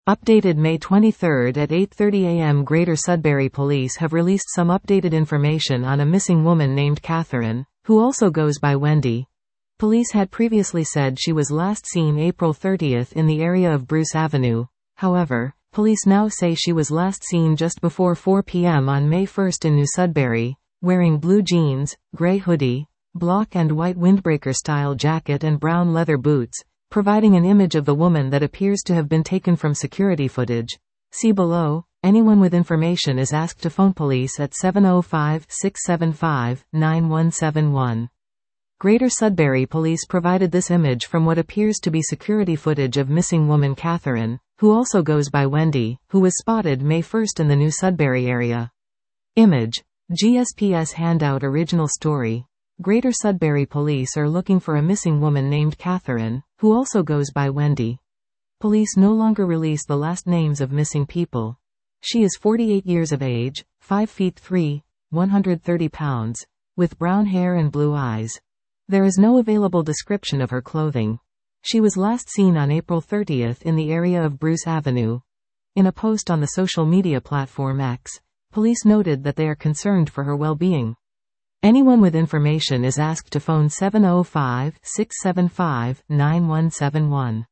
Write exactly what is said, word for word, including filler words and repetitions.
Updated May twenty-third at eight thirty a m Greater Sudbury Police have released some updated information on a missing woman named Catherine, who also goes by Wendy. Police had previously said she was last seen April thirtieth in the area of Bruce Avenue. However, police now say she was last seen just before four p m on May first in New Sudbury, wearing blue jeans, gray hoodie, block and white windbreaker-style jacket and brown leather boots, providing an image of the woman that appears to have been taken from security footage. See below. Anyone with information is asked to phone police at seven oh five, six seven five, nine one seven one. Greater Sudbury Police provided this image from what appears to be security footage of missing woman Catherine, who also goes by Wendy, who was spotted May first in the New Sudbury area. Image. G S P S handout. Original story. Greater Sudbury Police are looking for a missing woman named Catherine, who also goes by Wendy. Police no longer release the last names of missing people. She is forty-eight years of age, five feet three, one hundred thirty pounds, with brown hair and blue eyes. There is no available description of her clothing. She was last seen on April thirtieth in the area of Bruce Avenue. In a post on the social media platform X, police noted that they are concerned for her well-being. Anyone with information is asked to phone seven oh five, six seven five, nine one seven one.